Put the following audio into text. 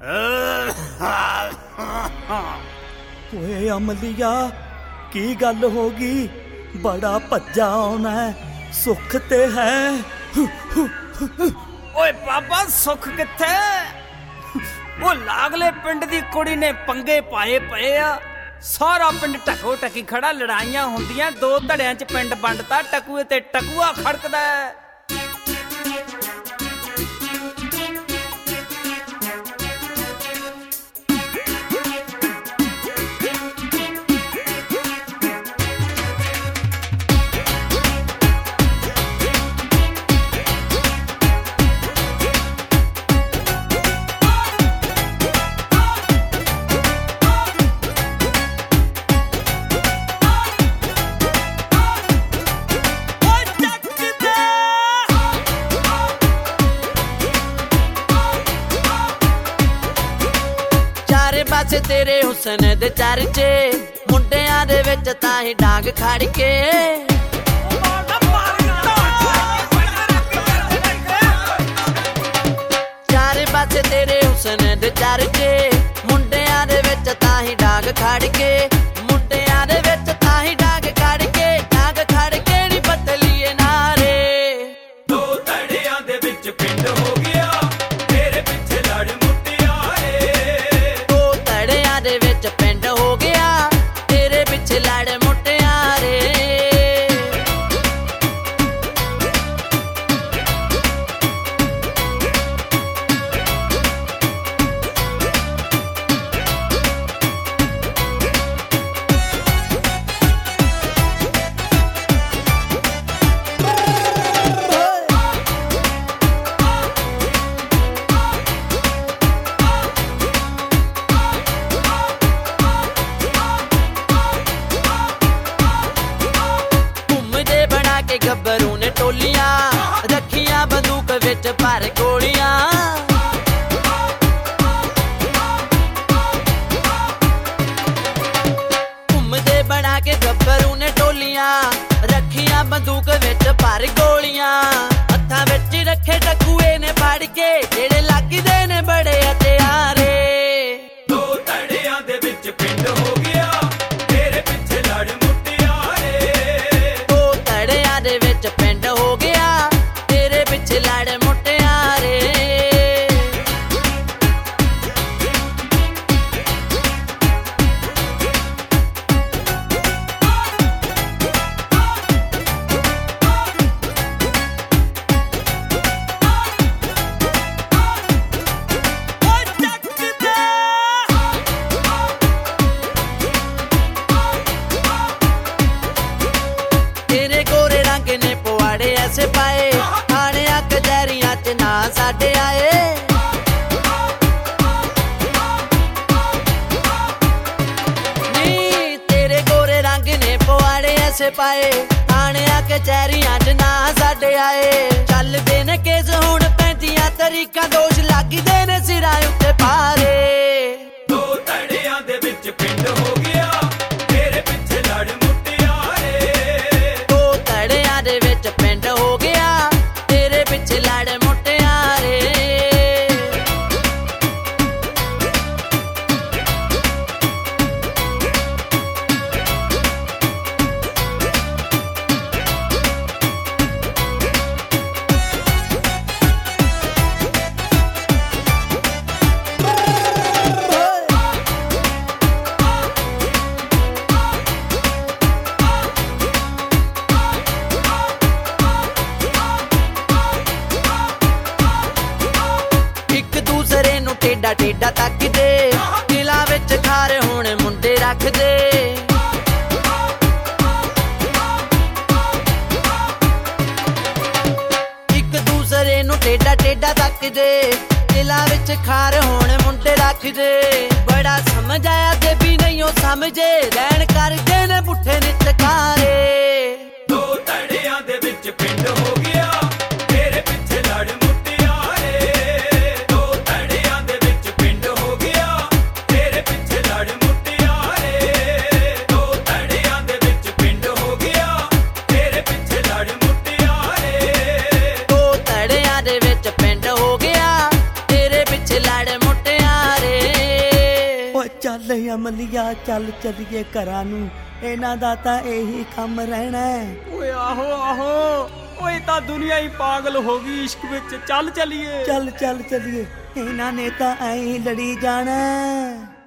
ਓਏ ਅਮਲੀਆ, ਕੀ ਗੱਲ ਹੋ ਗਈ? ਬੜਾ ਭੱਜਾ ਆਉਣਾ, ਸੁੱਖ ਤੇ ਹੈ? ਓਏ ਬਾਬਾ, ਸੁੱਖ ਕਿੱਥੇ? ਉਹ ਲਾਗਲੇ ਪਿੰਡ ਦੀ ਕੁੜੀ ਨੇ ਪੰਗੇ ਪਾਏ ਪਏ ਆ। ਸਾਰਾ ਪਿੰਡ ਟਕੋ ਟਕੀ ਖੜਾ, ਲੜਾਈਆਂ ਹੁੰਦੀਆਂ, ਦੋ ਧੜਿਆਂ 'ਚ ਪਿੰਡ ਵੰਡਤਾ, ਟਕੂਏ ਤੇ ਟਕੂਆ ਖੜਕਦਾ। ਪਾਸੇ ਤੇਰੇ ਹੁਸਨ ਦੇ ਚਰਚੇ, ਮੁੰਡਿਆਂ ਦੇ ਵਿੱਚ ਤਾਂ ਹੀ ਡਾਂਗ ਖੜ ਕੇ। ਚਾਰੇ ਪਾਸੇ ਤੇਰੇ ਹੁਸਨ ਦੇ ਚਰਚੇ, ਮੁੰਡਿਆਂ ਦੇ ਵਿੱਚ ਤਾਂ ਹੀ ਡਾਂਗ ਖੜ ਕੇ। ਮੁੰਡਿਆਂ ਦੇ ਵਿੱਚ ਤਾਂ ਹੀ ਡਾਂਗ ਖੜ ਕੇ, ਡਾਂਗ ਖੜ ਕੇ ਨੀ ਬਦਲੀਏ ਨਾਰੇ। ਦੋ ਧੜਿਆਂ ਦੇ ਵਿੱਚ ਪਿੰਡ ਹੋ ਗਿਆ, ਤੇਰੇ ਪਿੱਛੇ ਲੜ ਮੁਟਿਆਰੇ। ਦੋ ਧੜਿਆਂ ਦੇ ਵਿੱਚ ਪਿੰਡ ਹੋ ਗਿਆ, ਤੇਰੇ ਪਿੱਛੇ ਲੜ ਮੁਟਿਆਰੇ। ਗੱਭਰੂ ਨੇ ਟੋਲੀਆਂ ਰੱਖੀਆਂ, ਬੰਦੂਕ ਵਿੱਚ ਭਰ ਗੋਲੀਆਂ। ਘੁੰਮਦੇ ਬਣਾ ਕੇ ਗੱਭਰੂ ਨੇ ਟੋਲੀਆਂ ਰੱਖੀਆਂ, ਬੰਦੂਕ ਵਿੱਚ ਭਰ ਗੋਲੀਆਂ। ਹੱਥਾਂ ਵਿੱਚ ਰੱਖੇ ਟਕੂਏ ਨੇ ਫੜ ਕੇ, ਜਿਹੜੇ ਲੱਗਦੇ ਨੇ ਬੜੇ ਹਥਿਆਰੇ। ਦੋ ਧੜਿਆਂ ਦੇ ਵਿੱਚ ਪਿੰਡ ਹੋ ਗਿਆ, ਤੇਰੇ ਪਿੱਛੇ ਲੜ ਮੁਟਿਆਰੇ। ਦੋ ਧੜਿਆਂ ਦੇ ਵਿੱਚ ਪਿੰਡ ਹੋ ਗਿਆ, ਤੇਰੇ ਪਿੱਛੇ ਲੜ ਮੁਟਿਆਰੇ। ਤੇਰੇ ਗੋਰੇ ਰੰਗ ਨੇ ਪਵਾੜੇ ਐਸੇ ਪਾਏ, ਥਾਣਿਆਂ ਕਚਹਿਰੀਆਂ 'ਚ ਨਾ ਸਾਡੇ ਆਏ। ਨੀ ਤੇਰੇ ਗੋਰੇ ਰੰਗ ਨੇ ਪਵਾੜੇ ਐਸੇ ਪਾਏ, ਥਾਣਿਆਂ ਕਚਹਿਰੀਆਂ 'ਚ ਨਾ ਸਾਡੇ ਆਏ। ਚੱਲਦੇ ਨੇ ਕੇਸ ਹੁਣ 35 ਤਰੀਕਾਂ, ਦੋਸ਼ ਲੱਗਦੇ ਨੇ ਸਿਰਾਂ ਉੱਤੇ ਭਾਰੇ। ਦੋ ਧੜਿਆਂ ਦੇ ਵਿੱਚ ਪਿੰਡ ਹੋ ਗਿਆ, ਤੇਰੇ ਪਿੱਛੇ ਲੜ ਮੁਟਿਆਰੇ। ਦੋ ਧੜਿਆਂ ਦੇ ਵਿੱਚ ਪਿੰਡ ਹੋ ਗਿਆ, ਤੇਰੇ ਪਿੱਛੇ ਲੜ ਮੁਟਿਆਰੇ। ਇੱਕ ਦੂਸਰੇ ਨੂੰ ਟੇਡਾ ਟੇਡਾ ਤੱਕਦੇ, ਦਿਲਾਂ ਵਿੱਚ ਖਾਰ ਹੁਣ ਮੁੰਡੇ ਰੱਖਦੇ। ਇੱਕ ਦੂਸਰੇ ਨੂੰ ਟੇਡਾ ਟੇਡਾ ਤੱਕਦੇ, ਦਿਲਾਂ ਵਿੱਚ ਖਾਰ ਹੁਣ ਮੁੰਡੇ ਰੱਖਦੇ। ਬੜਾ ਸਮਝ ਆਇਆ ਤੇ ਵੀ ਨਹੀਂ ਉਹ ਸਮਝੇ, ਰਹਿਣ ਕਰਦੇ ਨੇ ਪੁੱਠੇ ਨਿਤਕਾਰੇ। ਦੋ ਧੜਿਆਂ ਦੇ ਵਿੱਚ ਪਿੰਡ ਹੋ ਗਿਆ, ਤੇਰੇ ਪਿੱਛੇ ਲੜ ਮੁਟਿਆਰੇ। ਦੋ ਧੜਿਆਂ ਦੇ ਵਿੱਚ ਪਿੰਡ ਹੋ ਗਿਆ, ਤੇਰੇ ਪਿੱਛੇ ਲੜ ਮੁਟਿਆਰੇ। ਦੋ ਧੜਿਆਂ ਦੇ ਵਿੱਚ ਪਿੰਡ ਹੋ ਗਿਆ, ਤੇਰੇ ਪਿੱਛੇ ਲੜ ਮੁਟਿਆਰੇ। ਦੋ ਧੜਿਆਂ ਦੇ ਵਿੱਚ ਪਿੰਡ ਹੋ ਗਿਆ, ਤੇਰੇ ਪਿੱਛੇ ਲੜ ਮੁਟਿਆਰੇ। ਚੱਲ ਅਮਲੀਆ ਚੱਲ ਚੱਲੀਏ ਘਰਾਂ ਨੂੰ, ਇਹਨਾਂ ਦਾ ਤਾਂ ਇਹੀ ਕੰਮ ਰਹਿਣਾ ਹੈ। ਓਏ ਆਹੋ ਆਹੋ, ਓਏ ਤਾਂ ਦੁਨੀਆ ਹੀ ਪਾਗਲ ਹੋ ਗਈ ਇਸ਼ਕ ਵਿੱਚ, ਚੱਲ ਚੱਲੀਏ। ਚੱਲ ਚੱਲੀਏ, ਇਹਨਾਂ ਨੇ ਤਾਂ ਐਂ ਲੜੀ ਜਾਣਾ।